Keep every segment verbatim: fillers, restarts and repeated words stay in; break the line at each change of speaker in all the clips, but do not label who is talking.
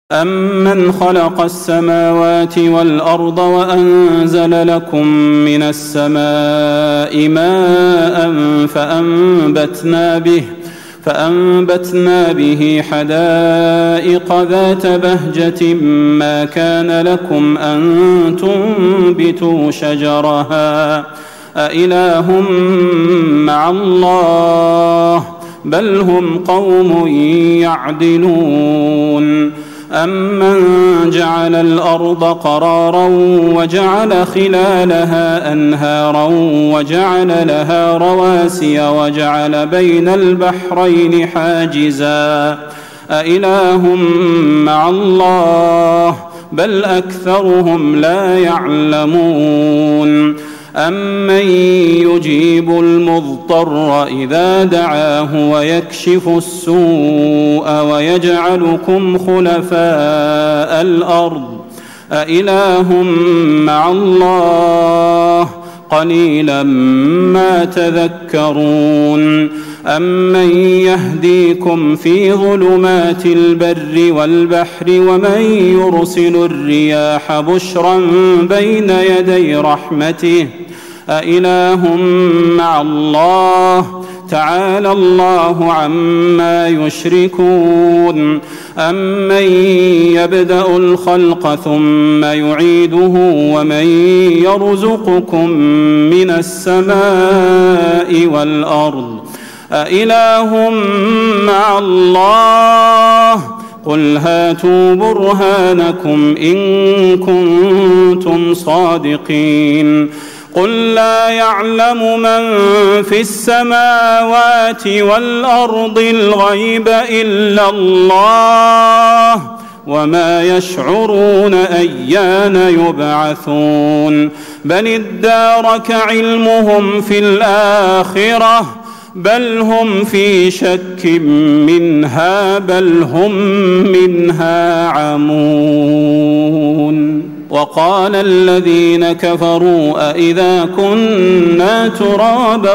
أَمَّنْ خَلَقَ السَّمَاوَاتِ وَالْأَرْضَ وَأَنزَلَ لَكُم مِّنَ السَّمَاءِ مَاءً فَأَنبَتْنَا بِهِ فأنبتنا به حدائق ذات بهجة ما كان لكم أن تنبتوا شجرها أإله مع الله بل هم قوم يعدلون أمن جعل الأرض قرارا وجعل خلالها أنهارا وجعل لها رواسي وجعل بين البحرين حاجزا أإله مع الله بل أكثرهم لا يعلمون أمن يجيب المضطر إذا دعاه ويكشف السوء ويجعلكم خلفاء الأرض أإله مع الله قليلا ما تذكرون أمن يهديكم في ظلمات البر والبحر ومن يرسل الرياح بشرا بين يدي رحمته أإله مع الله تعالى الله عما يشركون أمن يبدأ الخلق ثم يعيده ومن يرزقكم من السماء والأرض أإله مع الله قل هاتوا برهانكم إن كنتم صادقين قل لا يعلم من في السماوات والأرض الغيب إلا الله وما يشعرون أيان يبعثون بل ادارك علمهم في الآخرة بل هم في شك منها بل هم منها عمون وقال الذين كفروا أإذا كنا ترابا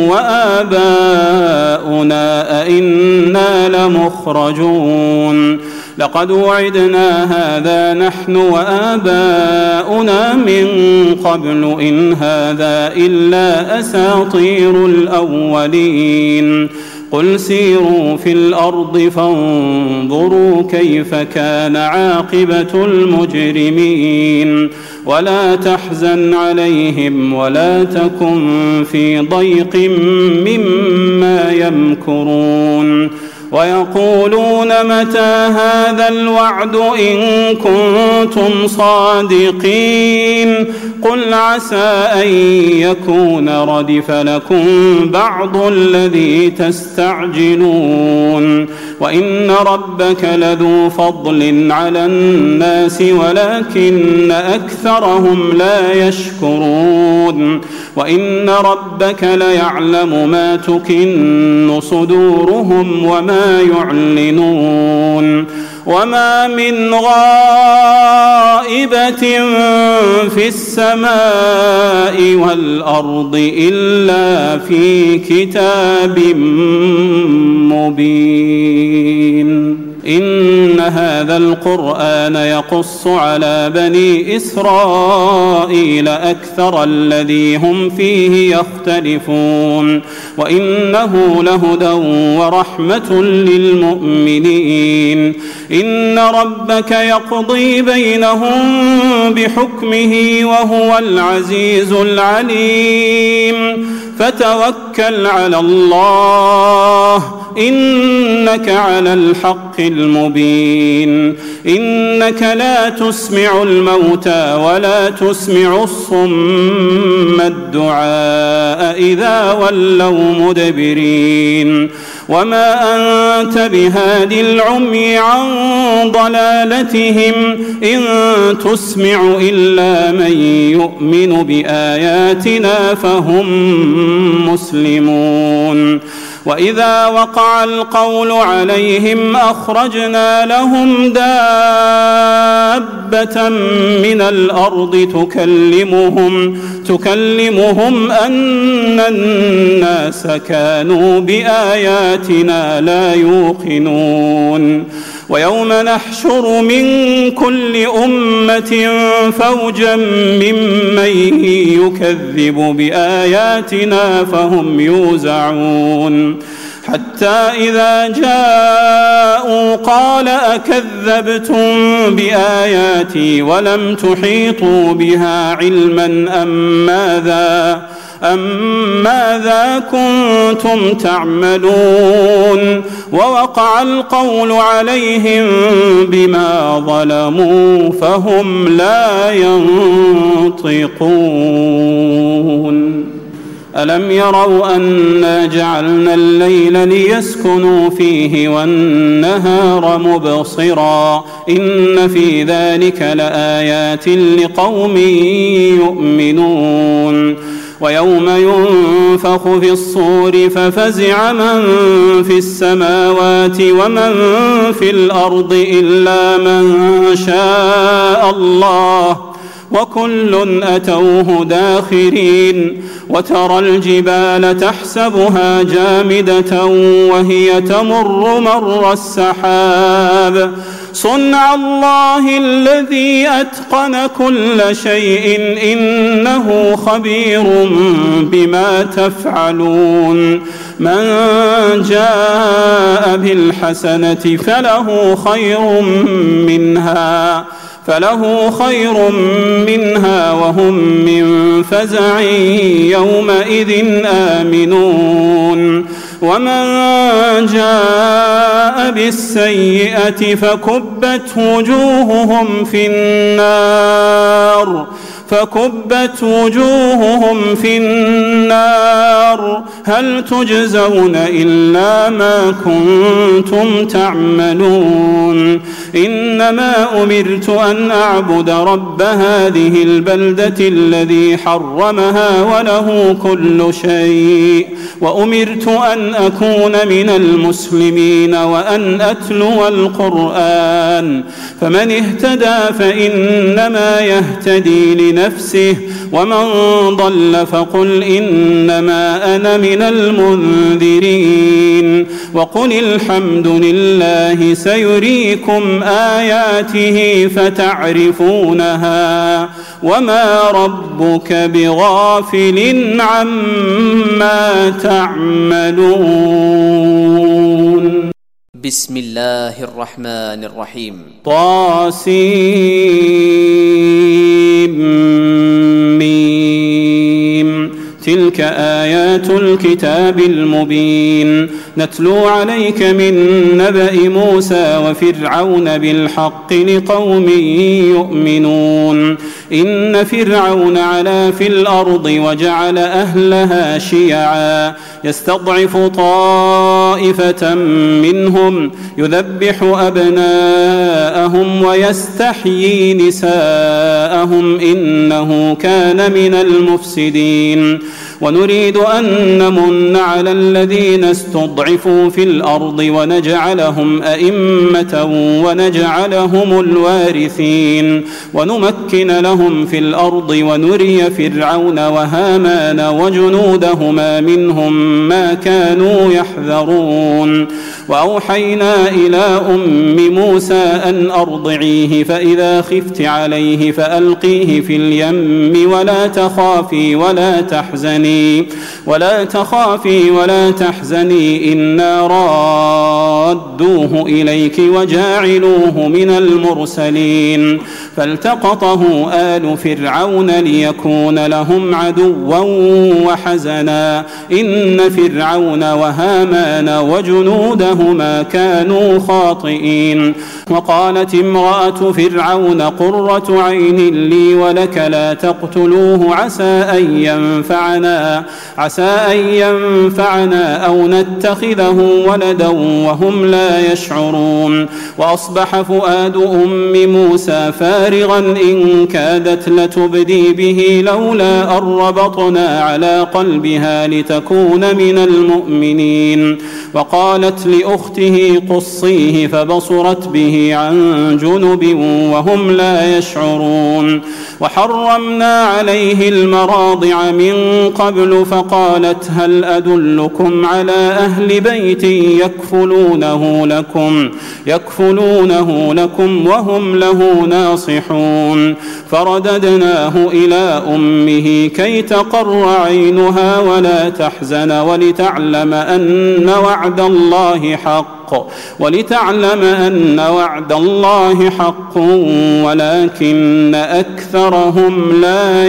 وآباؤنا أئنا لمخرجون لقد وعدنا هذا نحن وآباؤنا من قبل إن هذا إلا أساطير الأولين قل سيروا في الأرض فانظروا كيف كان عاقبة المجرمين ولا تحزن عليهم ولا تكن في ضيق مما يمكرون ويقولون متى هذا الوعد إن كنتم صادقين قل عسى أن يكون ردف لكم بعض الذي تستعجلون وإن ربك لذو فضل على الناس ولكن أكثرهم لا يشكرون وإن ربك ليعلم ما تكن صدورهم وما يعلنون وما من غائبة في السماء والأرض إلا في كتاب مبين إن هذا القرآن يقص على بني إسرائيل أكثر الذي هم فيه يختلفون وإنه لهدى ورحمة للمؤمنين إن ربك يقضي بينهم بحكمه وهو العزيز العليم فتوكل على الله إنك على الحق المبين إنك لا تسمع الموتى ولا تسمع الصم الدعاء إذا ولوا مدبرين وما أنت بهادي العمي عن ضلالتهم إن تسمع إلا من يؤمن بآياتنا فهم مسلمون وإذا وقع القول عليهم أخرجنا لهم دابة من الأرض تكلمهم تكلمهم أن الناس كانوا بآياتنا لا يوقنون ويوم نحشر من كل أمة فوجا ممن يكذب بآياتنا فهم يوزعون حتى إذا جاءوا قال أكذبتم بآياتي ولم تحيطوا بها علما أم ماذا أم ماذا كنتم تعملون ووقع القول عليهم بما ظلموا فهم لا ينطقون ألم يروا أنا جعلنا الليل ليسكنوا فيه والنهار مبصرا إن في ذلك لآيات لقوم يؤمنون ويوم ينفخ في الصور ففزع من في السماوات ومن في الأرض إلا من شاء الله وكل أتوه داخرين وترى الجبال تحسبها جامدة وهي تمر مر السحاب صنع الله الذي أتقن كل شيء إنه خبير بما تفعلون من جاء بالحسنة فله خير منها فله خير منها وهم من فزع يومئذ آمنون ومن جاء بالسيئة فكبت وجوههم في النار فكبت وجوههم في النار هل تجزون إلا ما كنتم تعملون إنما أمرت أن أعبد رب هذه البلدة الذي حرمها وله كل شيء وأمرت أن أكون من المسلمين وأن أتلو القرآن فمن اهتدى فإنما يهتدي لنفسه ومن ضل فقل إنما أنا من المنذرين وقل الحمد لله سيريكم آياته فتعرفونها وما ربك بغافل عما تعملون
بسم الله الرحمن الرحيم
طاسيم تلك آيات الكتاب المبين نتلو عليك من نبأ موسى وفرعون بالحق لقوم يؤمنون إن فرعون علا في الأرض وجعل أهلها شيعا يستضعف طائفة منهم يذبح أبناءهم ويستحيي نساءهم إنه كان من المفسدين ونريد أن نمن على الذين استضعفوا في الأرض ونجعلهم أئمة ونجعلهم الوارثين ونمكن لهم في الأرض ونري فرعون وهامان وجنودهما منهم ما كانوا يحذرون وأوحينا إلى أم موسى أن أرضعيه فإذا خفت عليه فألقيه في اليم ولا تخافي ولا تحزني ولا تخافي ولا تحزني إنا رادوه إليك وجاعلوه من المرسلين فالتقطه آل فرعون ليكون لهم عدوا وحزنا إن فرعون وهامان وجنودهما كانوا خاطئين وقالت امرأة فرعون قرة عين لي ولك لا تقتلوه عسى أن ينفعنا عسى أن ينفعنا أو نتخذه ولدا وهم لا يشعرون وأصبح فؤاد أم موسى فارغا إن كادت لتبدي به لولا أن ربطنا على قلبها لتكون من المؤمنين وقالت لأخته قصيه فبصرت به عن جنب وهم لا يشعرون. وحرمنا عليه المراضع من قبل فقالت هل أدلكم على أهل بيت يكفلونه لكم, يكفلونه لكم وهم له ناصحون. فرددناه إلى أمه كي تقر عينها ولا تحزن ولتعلم أن وعد الله حق ولتعلم أن وعد الله حق ولكن أكثرهم لا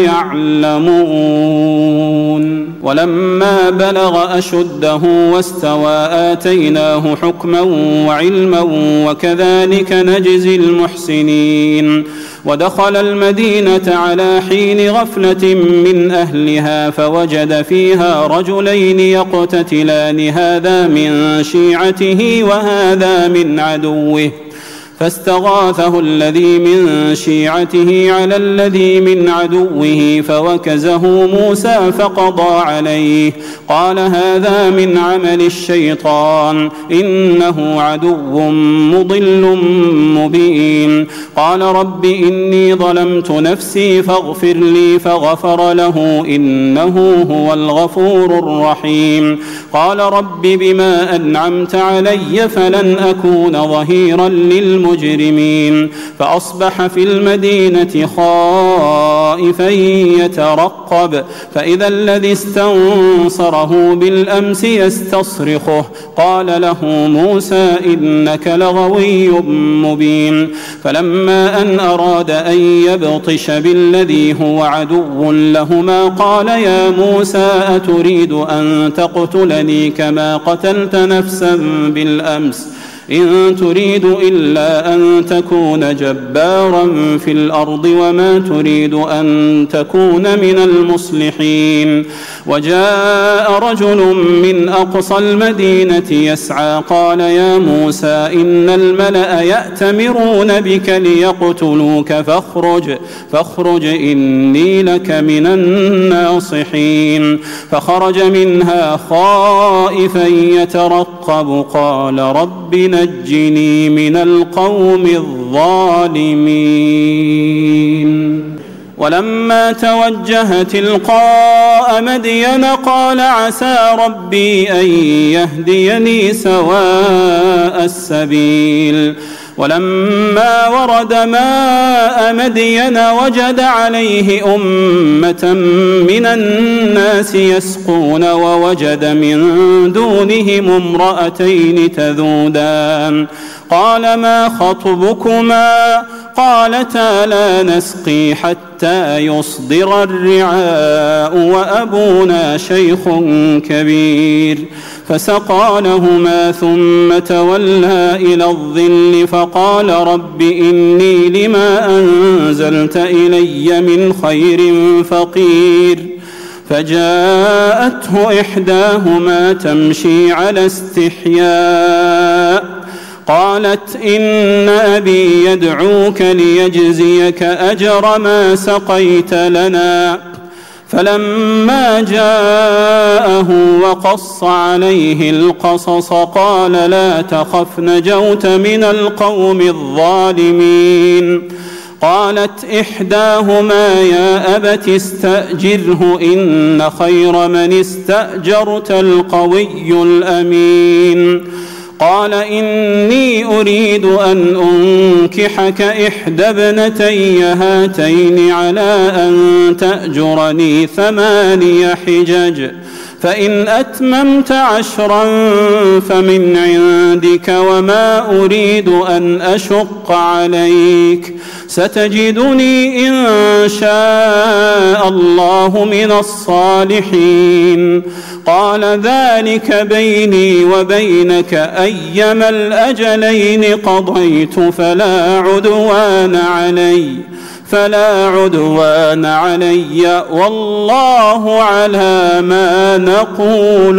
يعلمون. ولما بلغ أشده واستوى آتيناه حكما وعلما وكذلك نجزي المحسنين. ودخل المدينة على حين غفلة من أهلها فوجد فيها رجلين يقتتلان هذا من شيعته وهذا من عدوه فاستغاثه الذي من شيعته على الذي من عدوه فوكزه موسى فقضى عليه. قال هذا من عمل الشيطان إنه عدو مضل مبين. قال رب إني ظلمت نفسي فاغفر لي فغفر له إنه هو الغفور الرحيم. قال رب بما أنعمت علي فلن أكون ظهيرا للمجرمين مجرمين. فأصبح في المدينة خائفا يترقب فإذا الذي استنصره بالأمس يستصرخه قال له موسى إنك لغوي مبين. فلما أن أراد أن يبطش بالذي هو عدو لهما قال يا موسى أتريد أن تقتلني كما قتلت نفسا بالأمس إن تريد إلا أن تكون جبارا في الأرض وما تريد أن تكون من المصلحين. وجاء رجل من أقصى المدينة يسعى قال يا موسى إن الملأ يأتمرون بك ليقتلوك فاخرج, فاخرج إني لك من الناصحين. فخرج منها خائفا يترقب قال رب نجني من القوم الظالمين. ولما توجه تلقاء مدين قال عسى ربي أن يهديني سواء السبيل. ولما ورد ماء مدين وجد عليه أمة من الناس يسقون ووجد من دونهم امرأتين تذودان قال ما خطبكما قالتا لا نسقي حتى يصدر الرعاء وأبونا شيخ كبير. فسقى لهما ثم تولى إلى الظل فقال رب إني لما أنزلت إلي من خير فقير. فجاءته إحداهما تمشي على استحياء قالت إن أبي يدعوك ليجزيك أجر ما سقيت لنا. فلما جاءه وقص عليه القصص قال لا تخف نجوت من القوم الظالمين. قالت إحداهما يا أبت استأجره إن خير من استأجرت القوي الأمين. قال إني أريد أن أنكحك إحدى ابنتي هاتين على أن تأجرني ثماني حجج فإن أتممت عشرا فمن عندك وما أريد أن أشق عليك ستجدني إن شاء الله من الصالحين. قال ذلك بيني وبينك أيما الأجلين قضيت فلا عدوان علي فلا عدوان علي والله على ما نقول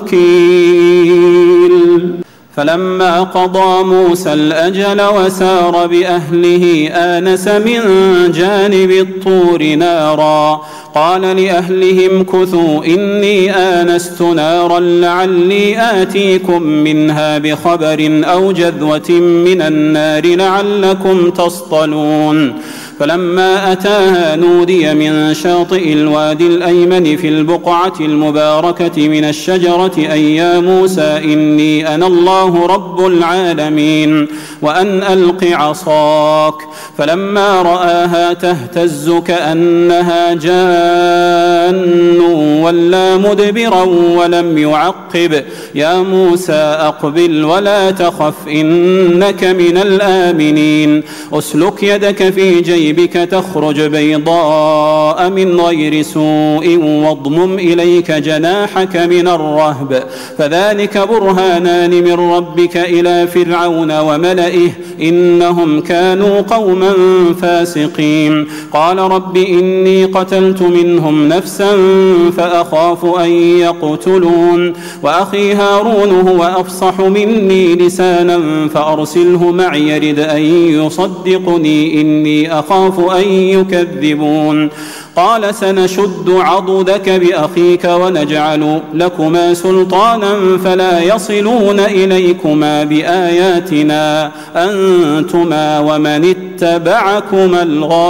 وكيل. فلما قضى موسى الأجل وسار بأهله آنس من جانب الطور نارا قال لأهلهم كثوا إني آنست نارا لعلي آتيكم منها بخبر أو جذوة من النار لعلكم تصطلون فلما أتاها نودي من شاطئ الوادي الأيمن في البقعة المباركة من الشجرة أي يا موسى إني أنا الله رب العالمين وأن ألق عصاك فلما رآها تهتز كأنها جان ولا مدبرا ولم يعقب يا موسى أقبل ولا تخف إنك من الآمنين أسلك يدك في جيبك تخرج بيضاء من غير سوء واضمم إليك جناحك من الرهب فذلك برهانان من ربك إلى فرعون وملئه إنهم كانوا قوما فاسقين قال رب إني قتلت منهم نفسا فأخاف أن يقتلون وأخي هارون هو أفصح مني لسانا فأرسله معي يرد أن يصدقني إني أخاف أن يكذبون قال سنشد عضدك بأخيك ونجعل لكما سلطانا فلا يصلون إليكما بآياتنا أنتما ومن اتبعكما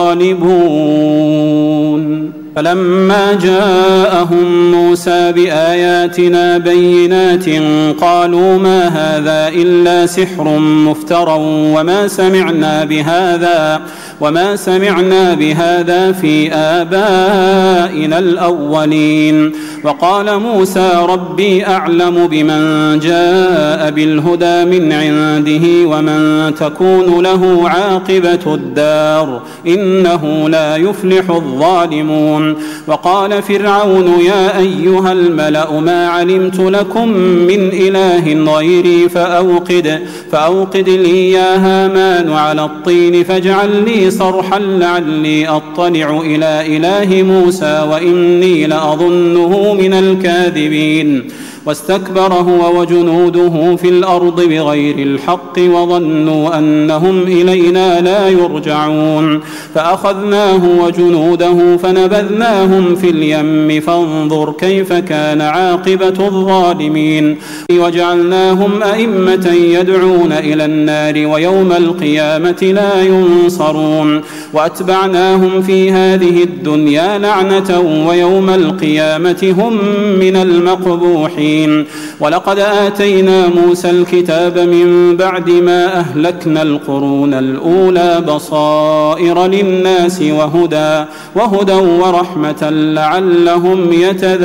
الغالبون فلما جاءهم موسى بآياتنا بينات قالوا ما هذا إلا سحر مفترى وما سمعنا بهذا وما سمعنا بهذا في آبائنا الأولين وقال موسى ربي أعلم بمن جاء بالهدى من عنده ومن تكون له عاقبة الدار إنه لا يفلح الظالمون وقال فرعون يا أيها الملأ ما علمت لكم من إله غيري فأوقد, فأوقد لي يا هامان على الطين فاجعل لي صرحا لعلي أطلع إلى إله موسى وإني لأظنه من الكاذبين واستكبر هو وجنوده في الأرض بغير الحق وظنوا أنهم إلينا لا يرجعون فأخذناه وجنوده فنبذناهم في اليم فانظر كيف كان عاقبة الظالمين وجعلناهم أئمة يدعون إلى النار ويوم القيامة لا ينصرون وأتبعناهم في هذه الدنيا لعنة ويوم القيامة هم من المقبوحين ولقد آتينا موسى الكتاب من بعد ما أهلكنا القرون الأولى بصائر للناس وهدى, وهدى ورحمة لعلهم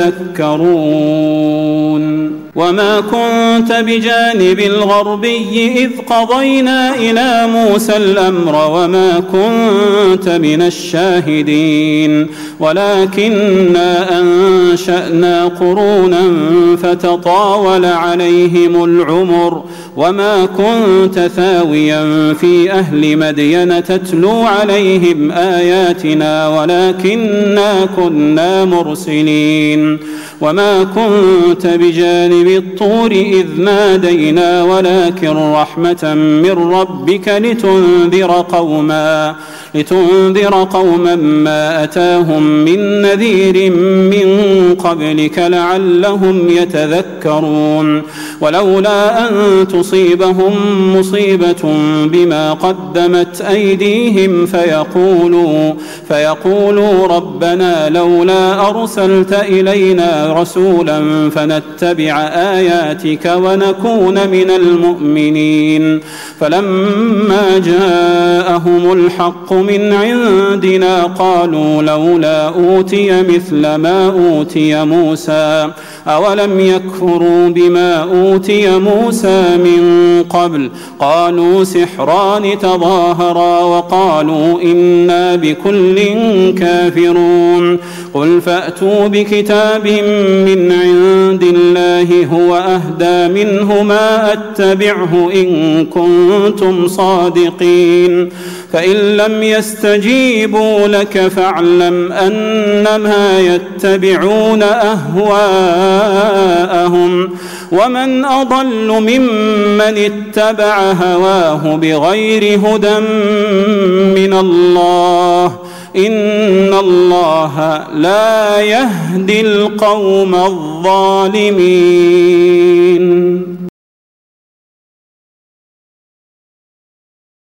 يتذكرون وما كنت بجانب الغربي إذ قضينا إلى موسى الأمر وما كنت من الشاهدين ولكننا أنشأنا قرونا فتطاول عليهم العمر وما كنت ثاويا في أهل مدين تتلو عليهم آياتنا ولكننا كنا مرسلين وما كنت بجانب الطور إذ نادينا ولكن رحمة من ربك لتنذر قوما لتنذر قوما ما أتاهم من نذير من قبلك لعلهم يتذكرون ولولا أن تصيبهم مصيبة بما قدمت أيديهم فيقولوا, فيقولوا ربنا لولا أرسلت إلينا رسولا فنتبع آياتك ونكون من المؤمنين فلما جاءهم الحق من عندنا قالوا لولا أوتي مثل ما أوتي موسى أولم يكفروا بما أوتي موسى من قبل قالوا سحران تظاهرا وقالوا إنا بكل كافرون قل فأتوا بكتاب من عند الله هو أهدى منه ما أتبعه إن كنتم صادقين فإن لم يستجيبوا لك فاعلم أنما يتبعون أهواءهم ومن أضل ممن اتبع هواه بغير هدى من الله إن الله لا يهدي القوم الظالمين.